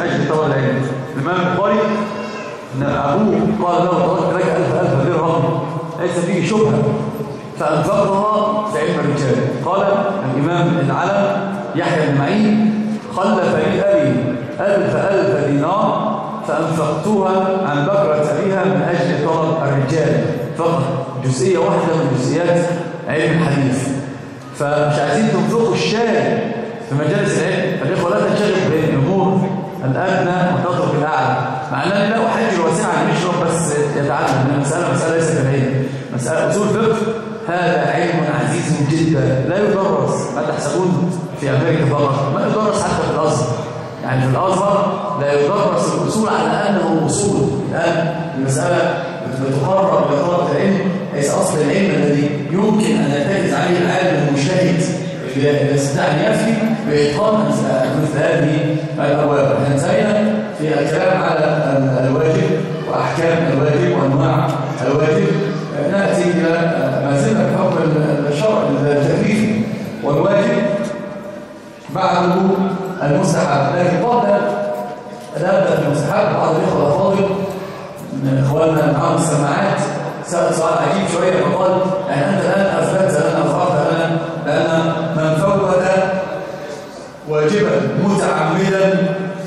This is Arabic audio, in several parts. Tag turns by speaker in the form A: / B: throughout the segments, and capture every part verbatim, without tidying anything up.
A: أجل طلب العلم. الإمام البخاري أن أبوه قال له تركت لك ألف ألف درهم ليس فيه شبهة فأنفقها في علم الرجال. قال الإمام العلم يحيى بن معين خلف لي أبي ألف ألف دينار فأنفقتها عن بكرة أبيها من أجل طلب الرجال فقط، جزئية واحدة من جزئيات علم الحديث. فمش عايزين تنفقوا الشارع في مجالس العلم، فالإخوة لا تنشغل بالأمور الأدنى وتترك الأعلى، مع أنني لا أحج الواسعة عن يشرب بس يتعلم. المسألة مسألة ليست بالعلم، مسألة أصول فقه هذا علم عزيز جدا لا يدرس. ما تحسبون في أمريكا فقط، ما يدرس حتى في الأزهر. يعني في الأزهر لا يدرس الأصول على أنه أصول. الآن المسألة بتقرر بطلب العلم ليس أصل العلم الذي يمكن أن يرتكز عليه العالم المجتهد اللي يستطيع أن يفتي بإتقان مثل هذه الأبواب. احنا انتهينا في الكلام على الواجب وأحكام الواجب وأنواع الواجب. نأتي إلى ما زلنا بحكم الشرع التكليفي والواجب بعده المستحب. لكن قبل أن أبدأ في المستحب بعض الإخوة الأفاضل من إخواننا معهم السماعات سأل سؤال عجيب شوية فقال يعني أنت الآن أثبتت أن أفرقت لنا لأن من فوت واجبا متعمدا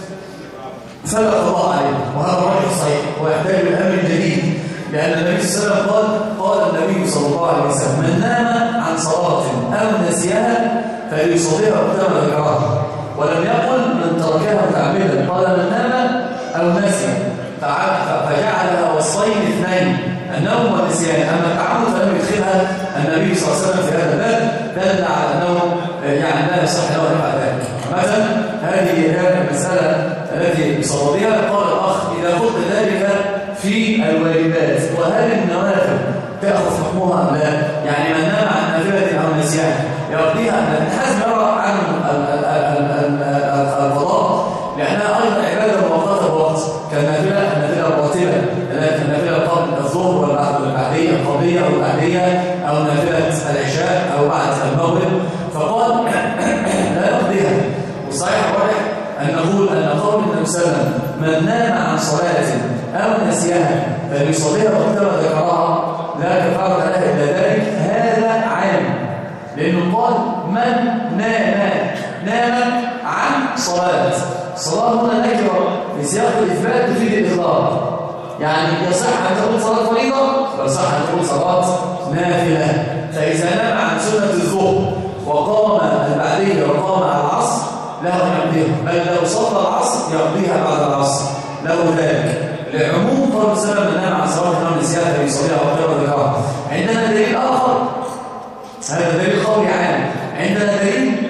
A: فلا قضاء عليه، وهذا رأي صحيح ويحتاج لأمر جديد، لأن النبي صلى الله عليه وسلم قال قال النبي صلى الله عليه وسلم من نام عن صلاة أو نسيها فليصليها وقتها ذكرها، ولم يقل من تركها متعمدا، قال من نام أو نسي فجعلها وصفين اثنين النوم والنسيان. أما التعمد فلم يدخلها النبي صلى الله عليه وسلم في هذا الباب دل على أنه يعني لا يصح له أن يفعل ذلك. مثلا هذه هي المسألة التي بصوابها قال الأخ إذا قلت ذلك في الواجبات وهل النوافل تأخذ حكمها أم لا؟ يعني من نام عن نافلة أو نسيان يقضيها. ابن حزم يرى عن القضاء لأنها أيضا عبادة مؤقتة بوقت كالنافلة النافلة الراتبة، النافلة قبل الظهر والبعدية القبلية أو البعدية أو نافلة العشاء أو بعد المغرب، فقال لا يقضيها. والصحيح الراجح أن نقول أن قول النبي صلى الله عليه وسلم من نام عن صلاة أو نسيها فليصليها وقتها ذكرها لا كفارة لها إلا ذلك، هذا عام، لأنه قال من نام نام عن صلاة. صلاة هنا نكرة في سياق الإثبات تفيد الإطلاق، يعني يصح أن تقول صلاة فريضة ويصح أن تقول صلاة نافلة. فإذا نام عن سنة الظهر وقام البعدية وقام على العصر له أن يقضيها، بل لو صلى العصر يقضيها بعد العصر له ذلك، لعموم قول سلم من نام عن صلاة أو نسيها فليصليها وقتها ذكرها. عندنا دليل آخر، هذا دليل قولي عام، عندنا دليل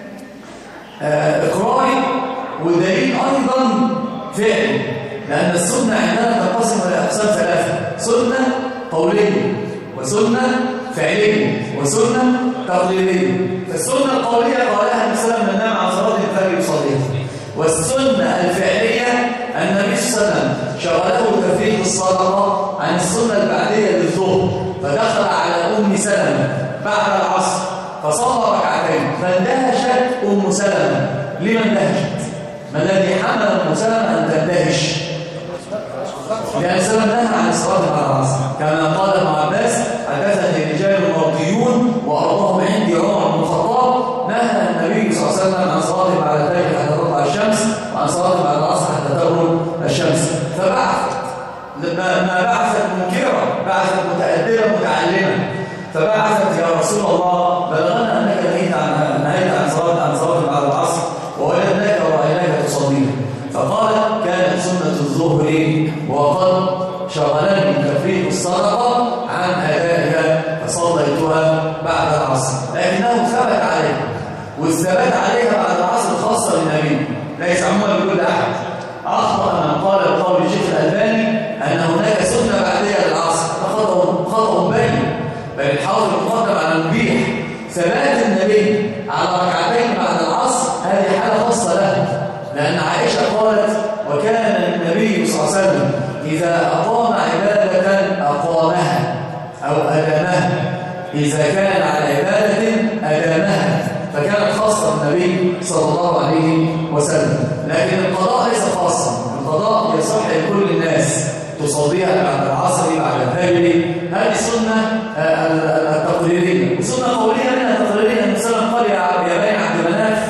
A: آه إقراري ودليل أيضا فعلي، لأن السنة عندنا تنقسم إلى أقسام ثلاثة: سنة قولية وسنة فعلية وسنة تقليدية. فالسنة القولية قالها النبي صلى الله عليه وسلم من نام عن صلاة فليصليها، والسنة الفعلية أن النبي صلى الله عليه وسلم شغله تفريق الصدقة عن السنة البعدية للظهر، فدخل على أم سلمة بعد العصر فصلى ركعتين فاندهشت أم سلمة. لما اندهشت؟ ما الذي حمل أم سلمة أن تندهش؟ لأن سلمة نهى عن الصلاة بعد العصر، كما قال ابن عباس حدثني رجال مرضيون وأرضهم عندي عمر بن الخطاب نهى النبي صلى الله عليه وسلم عن صلاة بعد ذلك حتى تطلع الشمس وعن صلاة بعد العصر حتى تغرب الشمس. فبعثت ما بعثت منكرة، بعثت متأدبة متعلمة، فبعثت يا رسول الله بلغنا أنك نهيت عن نهيت عن صلاة عن صلاة بعد العصر ووجدناك ورأيناك تصليها، فقال كانت سنة الظهر وقد شغلني تفريق الصدقة عن أدائها فصليتها بعد العصر، لكنه ثبت عليها، والثبات عليها بعد العصر خاصة للنبي ليس عموما لكل أحد. أخطأ من قال بقول الشيخ الألباني أن هناك سنة بعدية للعصر، فخطأ خطأ بين بل الحاضر المقدم على المبيح. ثبات النبي على ركعتين بعد العصر هذه حالة خاصة له، لأن عائشة قالت وكان النبي صلى الله عليه وسلم إذا أقام عبادة أقامها أو أدامها، إذا كان على عبادة أدامها، فكانت خاصة النبي صلى الله عليه وسلم. لكن القضاء ليس خاصة يصليها بعد العصر بعد الفجر. هذه السنة التقريرية. وسنة قولية منها تقريرية. النبي صلى الله عليه وسلم قال يا بني عبد مناف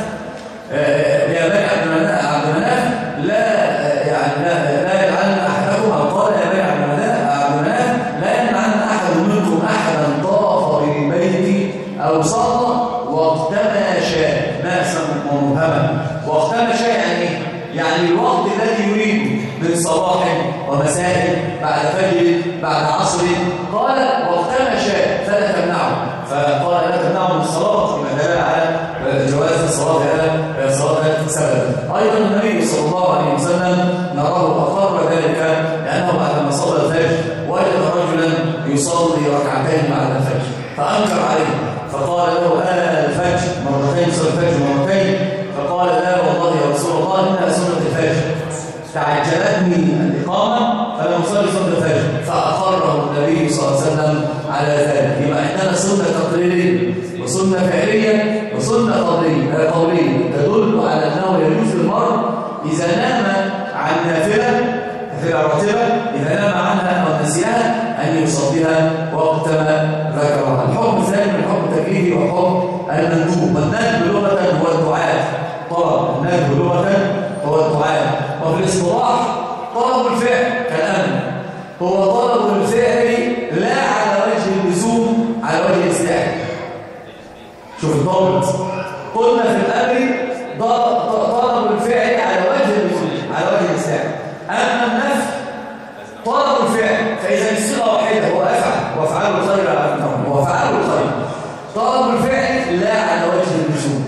A: يا بني عبد مناف عبد مناف لا يعني لا لا يلعن أحدكم، أو قال يا بني عبد مناف عبد مناف لا يلعن أحد منكم أحدا طاف بالبيت أو صلى وقتما شاء. ناسا ومبهما. وقتما شاء يعني ايه؟ يعني الوقت الذي يريد من صباح ومساء بعد فجر بعد عصر. قال وقتما شاء فلا تمنعه. فقال لا تمنعه من الصلاة بما دل على جواز الصلاة على صلاة سبب. أيضا النبي صلى الله عليه وسلم نراه أقر ذلك لأنه بعدما صلى الفجر وجد رجلا يصلي ركعتين بعد الفجر فأنكر عليه فقال له آه الفجر مرتين صلى الفجر مرتين. فقال لا والله يا رسول الله إنها سنة الفجر تعجلتني الإقامة فلم أصلي سنة الفجر. فأقره النبي صلى الله عليه وسلم على ذلك. يبقى عندنا سنة تقريرية وسنة فعلية وسنة قولية تدل على أنه يجوز للمرء إذا نام عن نافلة نافلة راتبة إذا نام عنها أو نسيها أن يصليها وقت ما ذكرها. الحكم الثاني من الحكم التكليفي وحكم المندوب. والندب لغة هو الدعاء. طلب الندب لغة هو الدعاء. وفي الاصطلاح طلب الفعل كالأمر هو طلب الفعل لا على وجه اللزوم على وجه الاستعانة. شوف الضابط. قلنا في الأمر طلب الفعل على وجه اللزوم على وجه الاستعانة. أما النفي طلب الفعل فإذا الصيغة واحدة هو أفعل وأفعال الخير وأفعال الخير. طلب الفعل لا على وجه اللزوم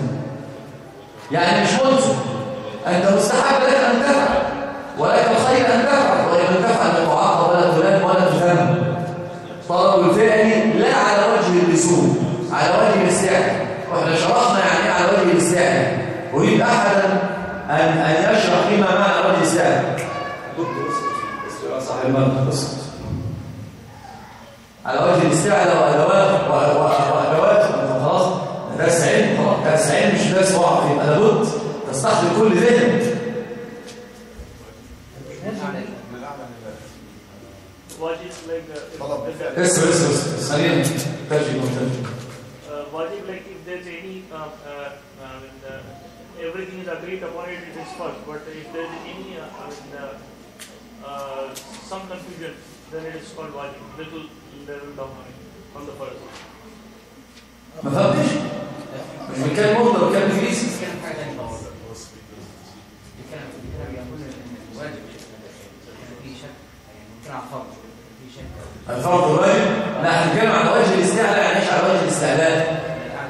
A: يعني مش ملزم. أنت مستحب لك أن تفعل ولك الخير أن تفعل وإن لم تفعل لا تعاقب ولا تلام ولا تذم. طلب الفعل لا على وجه اللزوم على وجه الاستعانة. واحنا شرحنا يعني ايه على وجه الاستعانة. أريد أحدا أن أن يشرح لما معنى وجه الاستعانة. صاحب المنطق على وجه الاستعانة وأدوات وأدوات خلاص درس علم خلاص درس علم مش درس واحد. يبقى لابد تستحضر كل ذهن.
B: واجب like
A: اسمع اسمع اسمع خلينا ترجم ترجم.
B: واجب like if there's any uh, uh, I mean, uh, everything is agreed upon it, it is first, but if there's any uh, I mean, uh, uh, some confusion then it is called wajib. Little level down on the first.
A: ما فهمتش؟ مش بنتكلم مصدر بنتكلم انجليزي.
C: بنتكلم حاجه ثانيه خالص. بنتكلم بنتكلم يقول الواجب في شك يعني ممكن على الفرض في شك.
A: الفرض والواجب؟ لا احنا بنتكلم عن وجه الاستعلاء يعني ايش على وجه الاستعلاء؟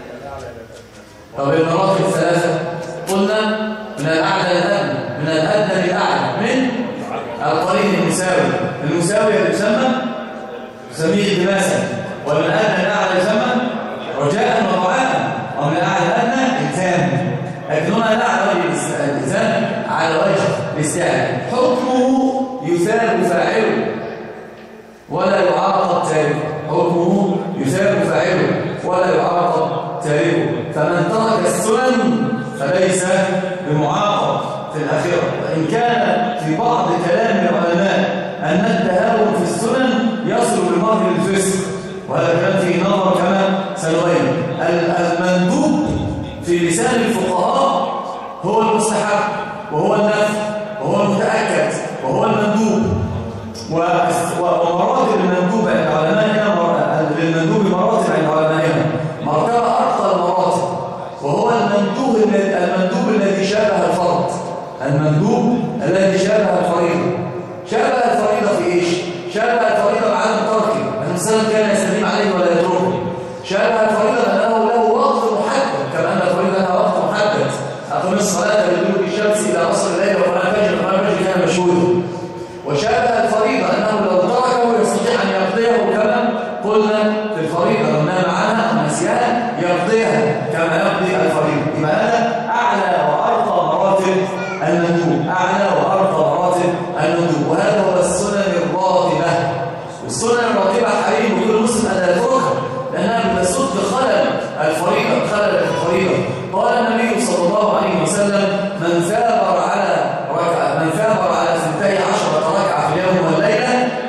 A: طب المراتب الثلاثه قلنا من الاعلى للادنى من الادنى للاعلى من القرين المساوي. المساوي يسمى يسميه التماسا ومن الادنى للاعلى يسمى رجاء وطعاما ومن الاعلى للادنى التام. لكن هنا لا على وجه الالتزام على وجه الاستعلاء. حكمه يثاب فاعله ولا يعاقب تاركه. حكمه يثاب فاعله ولا يعاقب تاركه. فمن ترك السنن فليس بمعاقب في الآخرة. وإن كان في بعض كلام العلماء أن التهاون في السنن يصل بالمرء للفسق وهذا كان في نظر كما سنبين. المندوب في لسان الفقهاء هو المستحب وهو النفي وهو المتأكد وهو المندوب. ومراتب المندوب عند علمائنا للمندوب مراتب عند علمائنا. مرتبة أرقى المراتب وهو المندوب المندوب الذي شابه الفرض. المندوب الذي شابه الفريضة. شابه الفريضة في إيش؟ شابه الفريضة بعدم تركه. الإنسان كان يستديم عليه ولا يتركه. شابه الفريضة أنه له وقت محدد كما أن الفريضة لها وقت محدد. أقم الصلاة لدلوك الشمس إلى عصر الليل وقرآن الفجر وقرآن الفجر كان مشهودا. وشابه الفريضة أنه لو تركه يستطيع أن يقضيه كما قلنا في الفريضة لو نام عنها أو نسيها يقضيها كما يقضي الفريضة. يبقى هذا أعلى وأرقى مراتب المندوب. أعلى وأرقى مراتب المندوب. وهذا هو السنن الراتبة. والسنن الراتبة حريم كل مسلم أن يتركها لأنها بتسد خلل الفريضة خلل الفريضة. قال النبي صلى الله عليه وسلم من ثابر على ركعة من ثابر على اثنتي عشرة ركعة في اليوم والليلة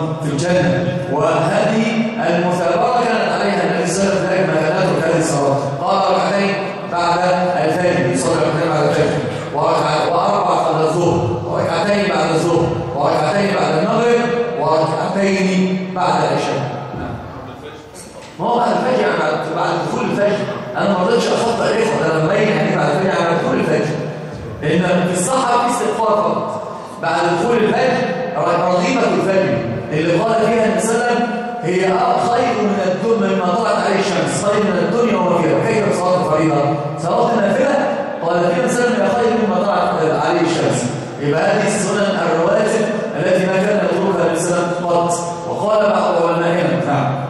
A: في الجنة. وهذه المثابرة كانت عليها النبي صلى الله عليه وسلم في مكانات هذه الصلاة. قال ركعتين بعد الفجر، يصلي ركعتين بعد الفجر، وأربع قبل الظهر، وركعتين بعد الظهر، وركعتين بعد المغرب، وركعتين بعد العشاء. ما هو بعد الفجر يعني بعد بعد دخول الفجر. انا ما رضيتش اخطئ الاخوه، ده انا مبين يعني بعد الفجر يعني بعد دخول الفجر، لان في الصحراء في استغفار فقط بعد دخول الفجر. رغيبه الفجر اللي قال فيها النبي صلى الله عليه وسلم هي خير من الدنيا مما طلعت عليه الشمس، خير من الدنيا وما فيها. وكيف صلاه الفريضه؟ صلاه النافله قال فيها النبي صلى الله عليه وسلم هي خير مما طلعت عليه الشمس. يبقى هذه السنن الرواتب التي ما كان يتركها النبي صلى الله عليه وسلم قط. وقال بعض علمائنا نعم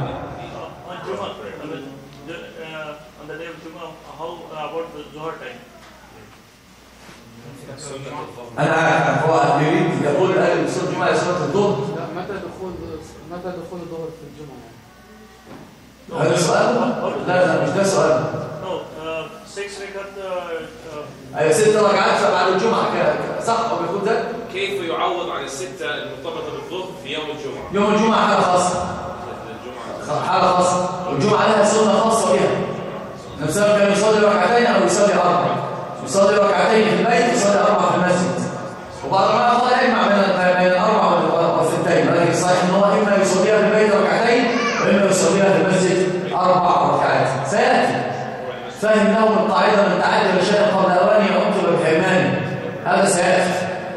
B: on the day of Jummah, how about the Zuhr time?
A: أنا عارف هو يريد يقول الآن بصلاة الجمعة صلاة الظهر.
D: لا متى دخول متى دخول الظهر في الجمعة؟
A: هذا سؤال؟ لا لا مش ده سؤال.
B: No, uh, six rekat. Uh,
A: أي ست ركعات بعد الجمعة صح أو بيكون ده؟
E: كيف يعوض عن الستة المرتبطة بالظهر في يوم الجمعة؟
A: يوم الجمعة حالة خاصة. حالة خاصة. والجمعة لها سنة خاصة بها. النبي كان يصلي ركعتين أو يصلي أربع. يصلي ركعتين في البيت ويصلي أربع في المسجد. وبعض العلماء قال يجمع بين الأربع والثنتين، ولكن الصحيح إن هو إما يصليها في البيت ركعتين وإما يصليها في المسجد أربع ركعات. سيأتي فهم لهم القاعدة من تعجل شيئا قبل أوانه يعطل بحرمانه، هذا سيأتي.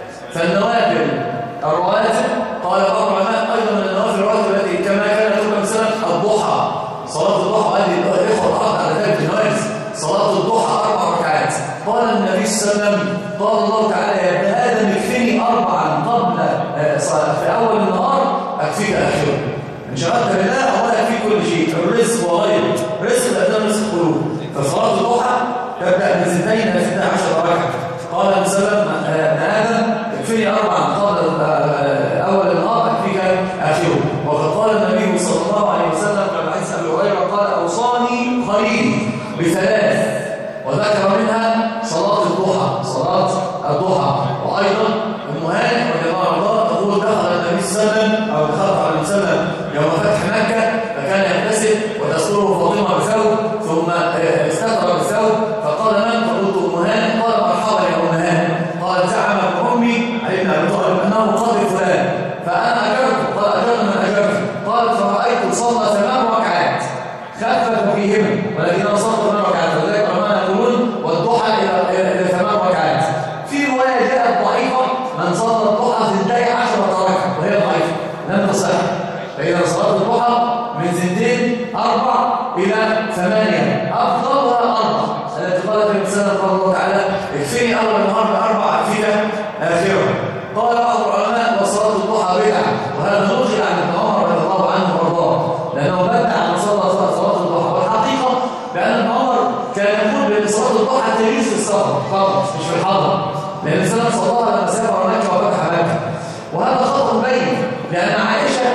A: فالنوافل الرواتب قال بعض العلماء أيضا من النوافل الرواتب التي كما كان يقول مثلا الضحى، صلاة الضحى هذه الإخوة الأرض على ذلك النوافل، صلاة الضحى أربع ركعات. قال النبي صلى الله عليه وسلم قال الله تعالى يا ابن آدم اكفني أربعا قبل في أول النهار أكفيك آخره. إن شغلت بالله أولا يكفيك كل شيء، الرزق وغيره، رزق الأبدان رزق القلوب. فصلاة الضحى تبدأ من اثنتين إلى اثنتي عشر ركعة. قال النبي صلى الله عليه وسلم يا ابن آدم اكفني أربعا قبل أول النهار أكفيك آخره. وقد قال النبي صلى الله عليه وسلم كما حديث أبي هريرة قال أوصاني خليلي بثلاث، وذكر منها صلاة الضحى، صلاة الضحى. وأيضا أم هانئ رضي الله عنها تقول دخل النبي صلى الله عليه وسلم أو دخل عليه وسلم يوم فتح مكة فكان يغتسل وتستره فاطمة بثوب ثم استتر بثوب فقال من؟ فقلت أم هانئ. قال مرحبا يا أم هانئ. قال زعم ابن أمي علي بن أبي طالب أنه قاضي فلان فأنا أجرت. قال أجرت من أجرت. قال فرأيت صلى ثمان ركعات خفف فيهما ولكن أنا صلت ثمان ركعات، فذلك العلماء يقولون والضحى إلى إلى ثمان ركعات. في رواية جاءت ضعيفة من صلى الضحى اثنتي عشرة ركعة وهي ضعيفة لم تصح. فإذا صلاة الضحى من اثنتين أربع إلى ثمانية أفضلها أربع التي قالت النبي صلى الله تعالى اكفني أول النهار بأربع أكفيك آخرة. قال بعض العلماء وصلاة الضحى بدعة، وهذا نقل عن ابن عمر رضي الله عنه وارضاه لأنه بدع من صلى صلاة الضحى. والحقيقة بأن ابن عمر كان يقول بأن صلاة الضحى تجوز في السفر فقط مش في الحضر، لأن السلام صلى الله لما سافر مكة وفتح مكة. وهذا خطأ بين، لأن عائشة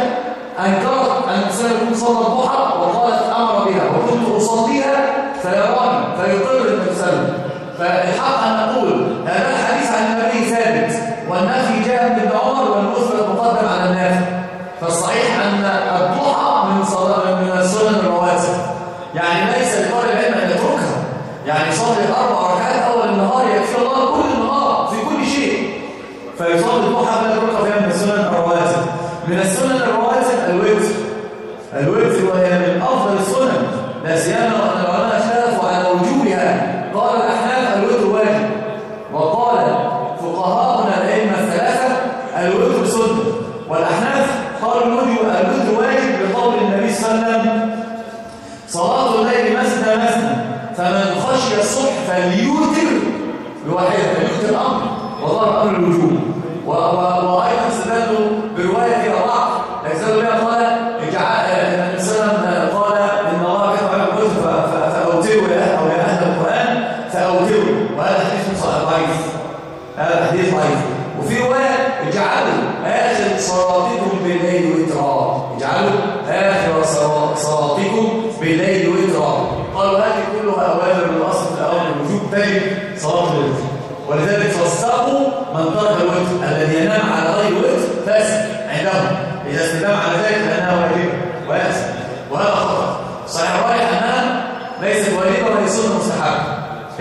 A: أنكرت أن الإنسان يكون صلى الضحى وقالت أمر بها وكنت أصليها فيراني فيقر النبي صلى الله عليه وسلم. فالحق أن نقول هذا الحديث عن النبي ثابت والنفي جاء من ابن عمر والمثبت مقدم على النافي. فالصحيح أن الضحى من صلاة من السنن الرواتب، يعني ليس لطالب العلم أن يتركها، يعني يصلي أربع ركعات أول النهار يكفي الله كل النهار في كل شيء، فيصلي الضحى فلا يتركها فيها من السنن الرواتب. من السنن الرواتب الوتر، الوتر وهي من أفضل السنن لا سيما وأن العلماء اختلفوا على وجوبها. قال الأحناف الوتر واجب، وقال فقهاؤنا الأئمة الثلاثة الوتر سنة، والأحناف قالوا الوتر واجب بقول النبي صلى الله عليه وسلم صلاة الليل مثنى مثنى فمن خشي الصبح فليوتر بواحدة، فليوتر أمر وظهر أمر الوجوب. وأيضا استدلوا برواية فيها ضعف استدلوا بها قال النبي صلى الله عليه وسلم قال إن الله كتب على الوتر فأوتروا يا أو يا أهل القرآن فأوتروا، وهذا حديث ضعيف، هذا حديث ضعيف. وفي رواية اجعلوا آخر صلاتكم بالليل وترا، اجعلوا آخر صلاتكم بالليل وترا. قالوا هذه كلها أوامر من الأصل في الأوامر الوجوب تجب صلاة الوتر، ولذلك فسقوا من ترك الوتر الذي ينام على غير وتر فاسق عندهم. إذا استدام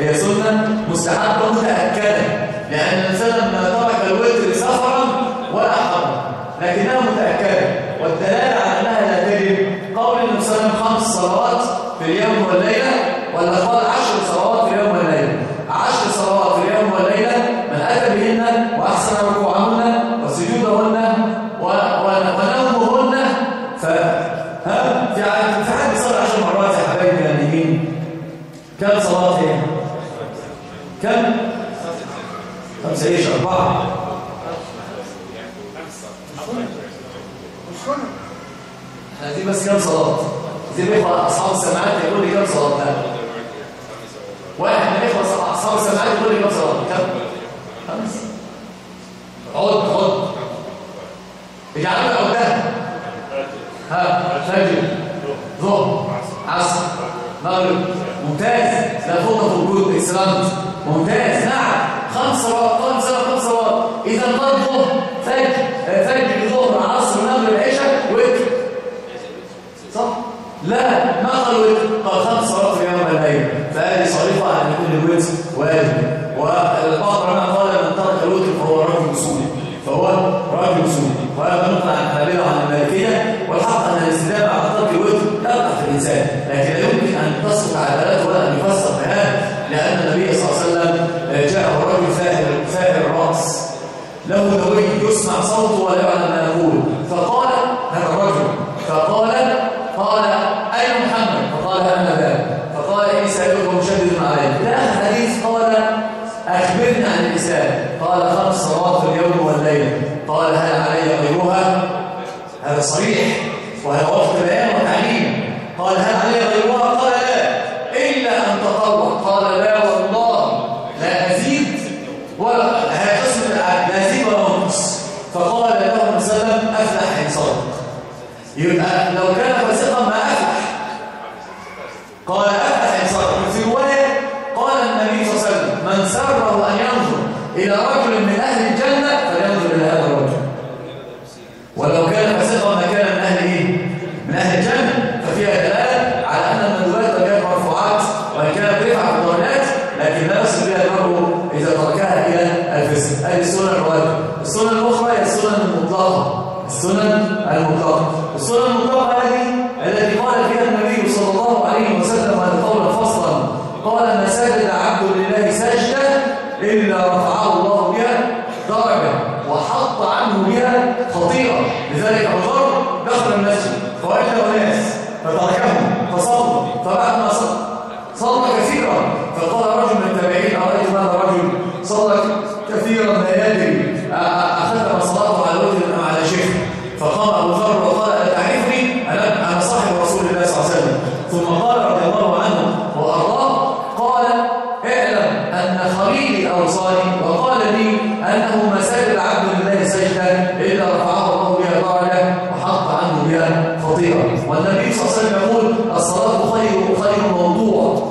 A: هي سنة مستحبة متأكدة، لأن الإنسان لما ترك الوتر سفرا ولا حرم لكنها متأكدة، والدلالة على أنها لا تجب قول النبي صلى الله عليه وسلم خمس صلوات في اليوم والليلة، ولا قال عشر صلوات في اليوم والليلة. عشر صلوات في اليوم والليلة من أتى بهن وأحسن ركوعهن وسجودهن ونومهن ف ها في عدد في حد صلى عشر مرات يا حبايبي النايمين. كم صلاة هي؟ كم؟ خمسة ايش؟ أربعة. احنا دي بس كم صلاة؟ دي بيخوة أصحاب السماعات يقول لي كم صلاة؟ لا. واحد من إخوة أصحاب السماعات يقول لي كم صلاة؟ كم؟ خمس. عد عد. اجعلنا عدها. ها فجر ظهر عصر مغرب. ممتاز. لا فوق في وجود اكسلانت. ممتاز. نعم خمس صلوات خمس صلوات خمس صلوات. اذا قال ظهر فجر فجر ظهر عصر مغرب عشاء وتر. صح؟ لا ما قال وتر، قال خمس صلوات في يوم الليل، فهذه صريحه ان يكون الوتر واجب. والبعض العلماء قال من ترك الوتر فهو رجل سني، فهو رجل سني، وهذا نقل عن الحنابلة وعن المالكية. والحق أن الاستدامة على ترك الوتر يقع في الإنسان، لكن لا يمكن أن تصف عدالته ولا أن يفسر بهذا، لأن النبي صلى الله عليه وسلم جاءه رجل فاهر فاهر الرأس له دوي يسمع صوته ولا يعلم ما يقول، فقال هذا الرجل فقال قال أين محمد؟ فقال أنا ذا، فقال إني سألك ومشدد عليك. إلى آخر الحديث قال أخبرني عن الإسلام، قال خمس صلوات في اليوم والليلة. قال هل علي غيرها؟ هذا صريح وهذا وقت بيان وتعليم. قال هل علي غيرها؟ قال لا إلا أن تطوع. قال لا والله لا أزيد ولا هذا قسم العبد لا أزيد ولا أنقص. فقال له وسلم أفلح إن صدق. يبقى لو كان فاسقا ما أفلح. قال أفلح إن صدق. في رواية قال النبي صلى الله عليه وسلم من سره أن ينظر إلى رجل من أهل الجنة فلينظر إلى هذا الرجل. ولو كان فاسقا ما كان من أهل إيه؟ من أهل الجنة. ففيها دلالة على أن المندوبات كانت مرفوعات وإن كانت رفعة بالدرجات، لكن لا يصل بها المرء إذا تركها إلى الفسق. هذه السنن الواجبة. السنن الأخرى هي السنن المطلقة. السنن المطلقة. السنن المطلقة هذه التي قال فيها النبي صلى الله عليه وسلم هذا قولا فصلا، قال ما سجد عبد لله سجدة إلا رفعه الله بها درجة وحط عنه بها خطيئة. لذلك أبو ذر دخل المسجد فوجد ناس فتركهم فصلوا، فبعد ما صلى صلى كثيرا فقال رجل من التابعين أرأيت هذا الرجل صلى كثيرا لا يدري أخذنا صلاته على وجه أم على شيخ. فقام أبو ذر وقال أتعرفني؟ أنا أنا صاحب رسول الله صلى الله عليه وسلم. ثم قال رضي الله عنه وأرضاه قال اعلم أن خليلي أوصاني وقال لي أنه ما سجد عبد لله سجدة إلا رفعه الله بها درجة وحط عنه بها خطيئة. والنبي صلى الله عليه وسلم يقول الصلاة خير خير موضوع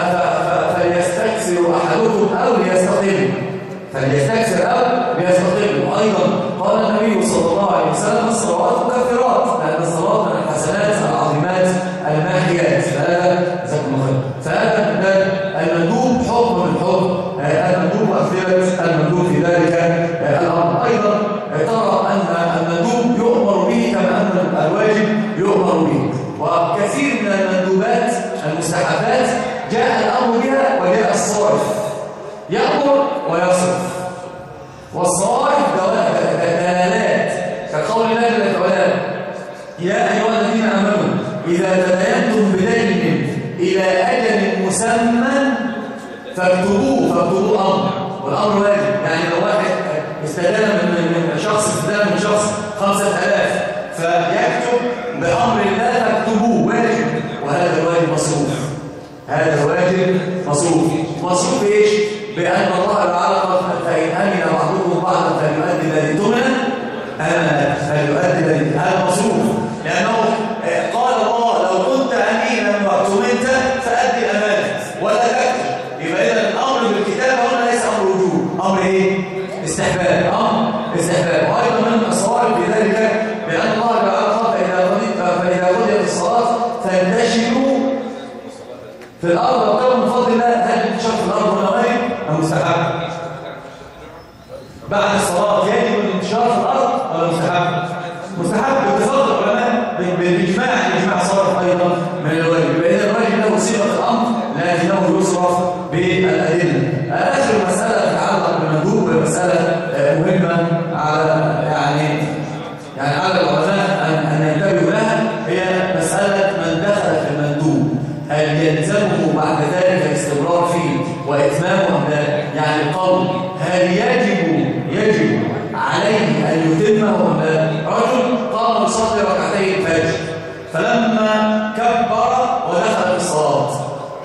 A: فليستكثر أحدكم أو ليستقل فليستكثر أو ليستقل. وأيضا قال النبي صلى الله عليه وسلم الصلوات مكفرات، لأن الصلاة من الحسنات العظيمات الماحيات. فهذا جزاكم الله خير. فهذا من المندوب حكم من حكم المندوب وأمثلة المندوب في ذلك الأمر. أيضا ترى أن المندوب يؤمر به كما أن الواجب يؤمر به. وكثير من المندوبات المستحبات جاء الأمر بها وجاء الصارف يأمر ويصرف. والصارف دلالات كقول الله جل وعلا يا أيها الذين آمنوا إذا تداينتم بدين إلى أجل مسمى فاكتبوه. فاكتبوه أمر والأمر واجب. يعني لو واحد استدان من من شخص استدان من شخص خمسة آلاف فيكتب بأمر الله فاكتبوه واجب، وهذا الواجب مصروف. هذا واجب مصروف. مصروف إيش؟ بأن الله تعالى قال فإن أمن بعضكم بعضا فليؤدي الذي تؤمن أمانة فليؤدي الذي هذا مصروف. لأنه قال الله لو كنت أمينا واؤتمنت فأدي الأمانة ولا تكتب. يبقى إذا الأمر بالكتابة هنا ليس أمر وجوب، أمر إيه؟ استحباب. أمر استحباب. وأيضا من الصوارف في ذلك بأن الله تعالى قال فإذا قضيت الصلاة فانتشروا في الأرض وابتغوا من فضل الله. هل انتشار في الأرض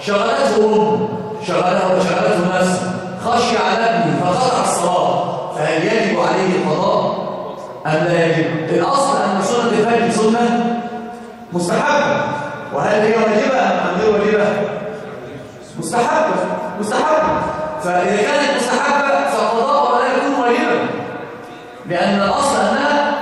A: شغلته أمه شغله شغلته نفسه خشي على ابنه فقطع الصلاة، فهل يجب عليه القضاء أم لا يجب؟ الأصل أن سنة الفجر سنة مستحبة، وهل هي واجبة أم غير واجبة؟ مستحبة مستحبة، فإذا كانت مستحبة فالقضاء لا يكون واجبا، لأن الأصل أنها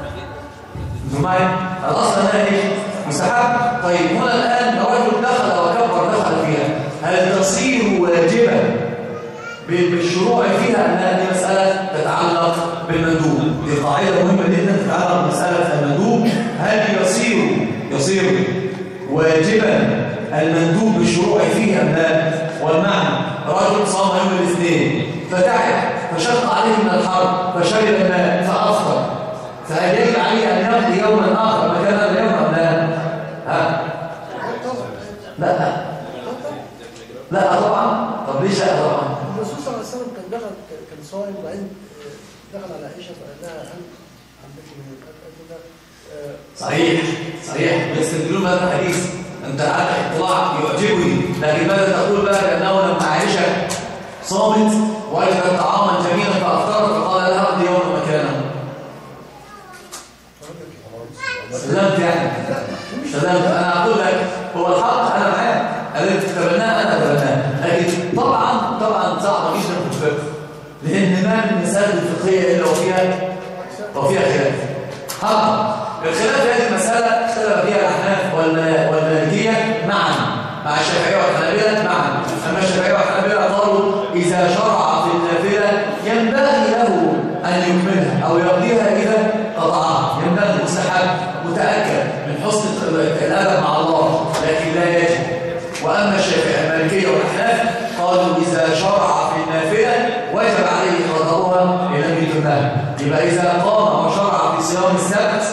A: الأصل أنها إيه؟ مستحبة. طيب هنا الآن لو رجل دخل وكبر دخل فيها، هل تصير واجبة بالشروع فيها أنها دي مسألة تتعلق بالمندوب؟ دي قاعدة مهمة جدا تتعلق بمسألة المندوب، هل يصير يصير واجبا المندوب بالشروع فيه أم لا؟ والمعنى رجل صام يوم الاثنين فتعب فشق عليه من الحر فشرب الماء فأفطر، فهل يجب عليه أن يقضي يوما آخر مكان هذا اليوم أم لا؟ ها؟ لا لا طبعا. طب ليش لا طبعا؟
F: الرسول صلى الله عليه وسلم كان دخل كان صائم وبعدين دخل على عائشه فقال لها هل عندك من الاكل؟
A: صحيح صحيح، بيستدلون هذا الحديث انت عندك اطلاع يعجبني، لكن ماذا تقول بقى لانه لما عائشه صامت وجدت طعاما جميلا فافطرت فقال لها اقضي يوم مكانه؟ سلمت يعني سلمت. انا اقول لك هو الحق انا معاك، الذي تتبناه انا اتبناه، لكن طبعا طبعا صعب جدا في الفقه، لان ما من المسائل الفقهيه الا وفيها وفيها خلاف. حق الخلاف في هذه المساله اختلف فيها الاحناف والمالكيه معا مع الشافعيه والحنابله معا، اما الشافعيه والحنابله قالوا اذا شرع في النافله ينبغي له ان يكملها او يقضيها اذا قطعها، ينبغي مستحب متاكد من حسن الادب مع الله، لكن لا يجب. واما الشافعيه المالكيه والاحناف قالوا اذا شرع في النافله وجب عليه قضاؤها ان لم يتمها. يبقى اذا قام وشرع في صيام السبت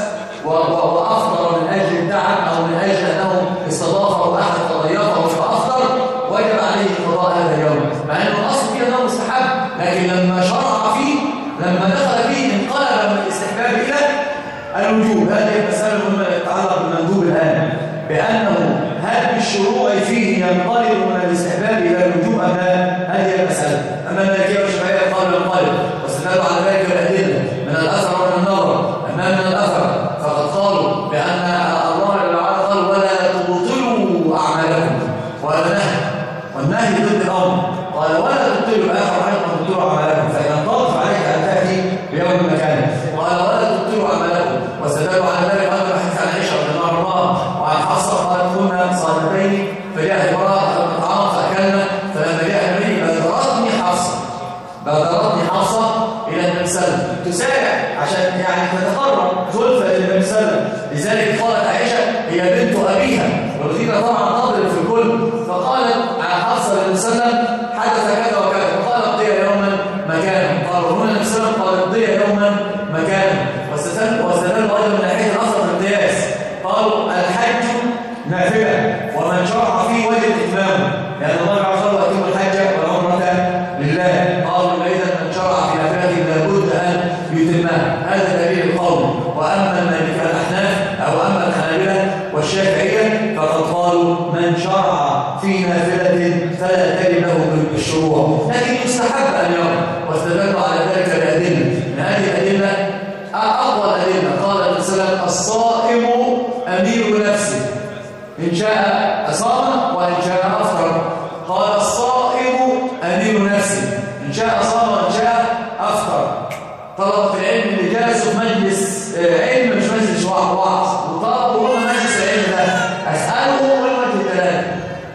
A: وافطر من اجل التعب او من اجل انه استضافه احد فضيفه فافطر وجب عليه قضاء هذا اليوم، مع انه الاصل فيه انه مستحب، لكن لما شرع فيه لما دخل فيه انقلب من الاستحباب الى الوجوب. هذه المساله المهمه تتعلق بالمندوب الان، بانه هل بالشروع فيه ينقلب من الاستحباب الى الوجوب ام لا؟ هذه المساله. اما المالكيه والشافعيه قالوا ينقلب، واستدلوا على ذلك بالادله من الاثر ومن النظر. اما من الاثر فقد قالوا بان الله تعالى قال ولا تبطلوا اعمالكم، وهذا نهي، والنهي ضد الامر، قال ولا تبطلوا الاخر حتى تبطلوا اعمالكم، فاذا انطبق عليك ان تاتي بيوم مكانه، قال ولا تبطلوا اعمالكم. واستدلوا على ذلك ايضا بحديث عن عائشه رضي الله عنها وعن حفصه قالت كنا صائمتين فجاء امراه الطعام فاكلنا، فلما جاء النبي بادرتني حفصه بادرتني حفصه الى النبي صلى الله عليه وسلم تسارع عشان يعني تتقرب زلفى النبي صلى الله عليه وسلم، لذلك قالت عائشه هي بنت ابيها، والغيره طبعا تضرب في الكل، فقالت عن حفصه للنبي صلى الله عليه وسلم حدث كذا وكذا، فقال اقضي يوما مكانه، قالوا هنا النبي صلى الله عليه وسلم قال اقضي يوما مكانه. واستدلوا ايضا من ناحيه الاثر في القياس، قالوا الحج نافله ومن شرع فيه وجب اتمامه، لان الله عز وجل اتم الحج والعمره لله، قالوا اذا من شرع في نافله لابد ان يتمها، هذا دليل القول. واما المالكيه الاحناف او اما الحنابله والشافعيه فقد قالوا من شرع في نافله فلا تجب له بالشروع، لكن يستحب ان يرى، واستدلوا على ذلك بادله. من هذه الادله أقوى الأدلة قال النبي صلى الله عليه وسلم الصائم أمير نفسه، إن شاء أصام وإن شاء أفطر، قال الصائم أمير نفسه، إن شاء صام وإن شاء أفطر. طلبة العلم اللي جلسوا في مجلس علم مش مجلس وعظ وطلبوا هم مجلس العلم ده أسألهم ما وجه الدلالة؟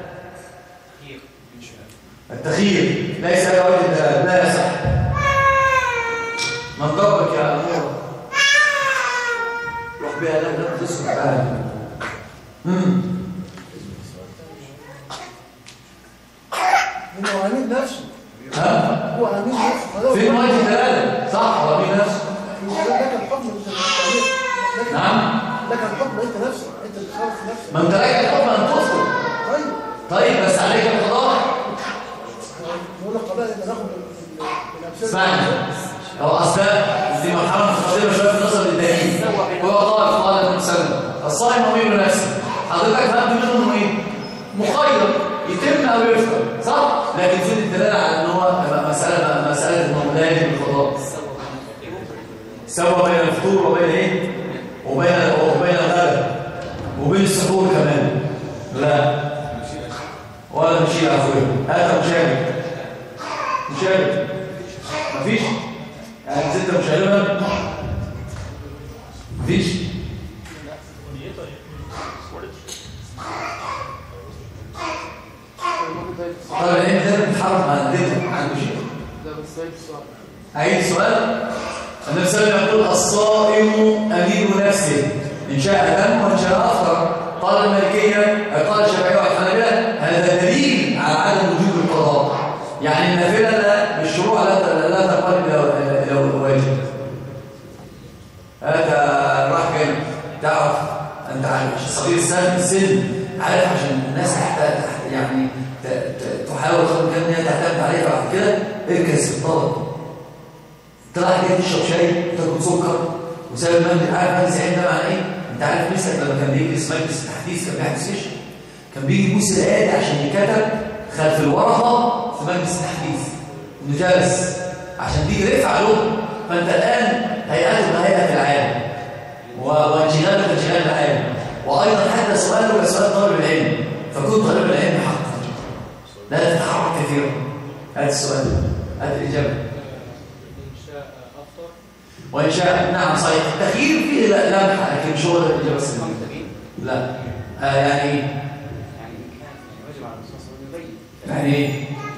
A: التخيير ليس له وجه الدلالة، لا يصح. من ضربك يا أمور روح بها لك تسمع بها. امم
F: هو عميد نفسه.
A: ها؟
F: هو عميد نفسه.
A: فين وجه الدلاله؟ صح هو عميد نفسه.
F: لك الحكم انت
A: نعم.
F: لك الحكم انت نفسك، انت اللي خالف نفسك.
A: ما انت لك الحكم ان تفطر.
F: طيب.
A: طيب بس عليك القضاء.
F: نقول القضاء انت ناخد بالامثله.
A: اسمعني. هو اصلا دي مرحله متقدمه شويه في نظر الدليل. هو قال قال النبي صلى الله عليه وسلم الصائم امير نفسه. حضرتك فهمت منه انه ايه؟ مخير. يتم او يفطر، صح؟ لكن فين الدلاله على ان هو مساله مساله انه لازم القضاء؟ سوى بين الفطور وبين ايه؟ وبين وبين الغداء وبين السحور كمان. لا ولا مشي عفوي. هذا مشاهد مشاهد مفيش يعني ستة مش غالبا مفيش. طيب العلم ده بيتحرك مع الدنيا عنده شيء.
D: ده بس عيد السؤال.
A: عيد السؤال. النبي صلى الله عليه وسلم يقول الصائم أمين نفسه إن شاء دم وإن شاء أفطر. قال المالكية قال الشافعية والحنابلة هذا دليل على عدم وجود القضاء. يعني النافلة لا بالشروع لا لا تقارب إلى الواجب. هذا راح جاي تعرف أنت عارف صغير السن السن عارف عشان الناس تحتاج يعني تحاول قدر الإمكان إن هي تعتمد عليها بعد كده اركز في الطلب. طلع جاي تشرب شاي وتاكل سكر وسبب المجلس عارف مجلس العلم ده معناه ايه؟ انت عارف مثلك لما كان بيجلس مجلس التحديث كان بيحدث ايش؟ كان بيجي يبوس الايادي عشان يكتب خلف الورقه في مجلس التحديث انه جالس عشان دي رفعه له. فانت الان هيئته كهيئه العالم وانشغالك كانشغال العالم، وايضا حتى سؤاله كسؤال طالب العلم، فكن طالب العلم حقا لا تتحرك كثيرا. هذا السؤال هذه الاجابه. وإن شاء نعم صحيح. التخيير فيه لمحة لكن مش هو الإجابة السليمة. لا آه يعني إيه؟
C: يعني كان واجب على الرسول صلى الله عليه وسلم
A: يعني إيه؟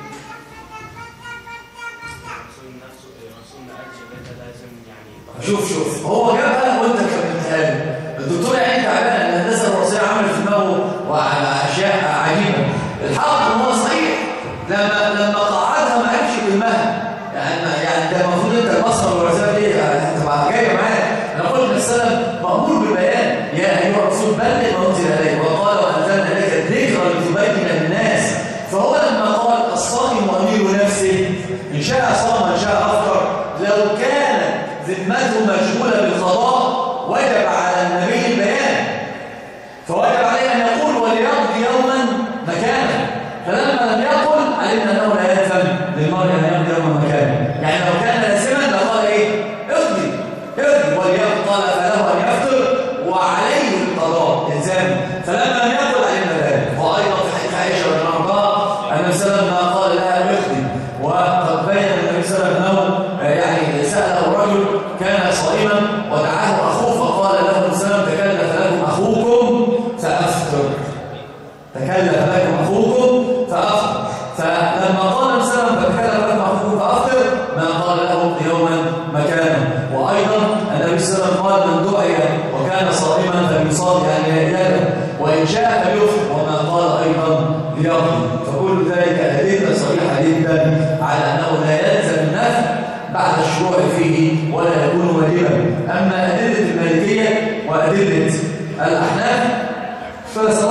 A: شوف شوف هو جابها وأنت كملتها له. الدكتور يعني تعبان الهندسة الوراثية عملت في دماغه وعلى أشياء عجيبة. الحق هو صحيح لما لما قعدها ما عرفش يلمها. يعني يعني ده المفروض انت المصدر الوراثيه دي هتبقى جايه معاك. انا قلت للسلام مامور بالبيان يا ايها الرسول بلغ ما انزل اليك وقال وانزلنا اليك الذكر لتبين للناس. فهو لما قال الصائم امير نفسه ان شاء صام وان شاء افطر لو كانت ذمته مشغوله بالقضاء وجب على النبي البيان، فوجب عليه ان يقول وليقضي يوما مكانه. فلما لم يقل علمنا انه لا يلزم للمرء ان يقضي يوما مكانه. يعني لو كان لازما لقال ايه؟ اقضي اقضي وليقضي قال فله ان يفطر وعليه القضاء الزام. فلما لم يقل علمنا ذلك. وايضا في حديث عائشه رضي الله عنها النبي صلى الله عليه وسلم قال لها اقضي، وقد بين النبي صلى الله عليه وسلم يعني ساله رجل كان صائما ودعاه اخوه فقال له النبي صلى الله عليه وسلم تكلف لكم اخوكم فافطر. تكلف لكم اخوكم فافطر. فلما قال النبي صلى الله عليه وسلم تكلف لكم اخوكم فافطر ما قال له يوما مكانه. وايضا النبي صلى الله عليه وسلم قال من دعي وكان صائما فليصام يعني يده وان شاء فليفطر وما قال ايضا ليقضي. فكل ذلك ادله صريحه جدا على انه لا يلزم النفل بعد الشروع فيه ولا يكون واجبا. اما ادله المالكيه وادله الاحناف فلا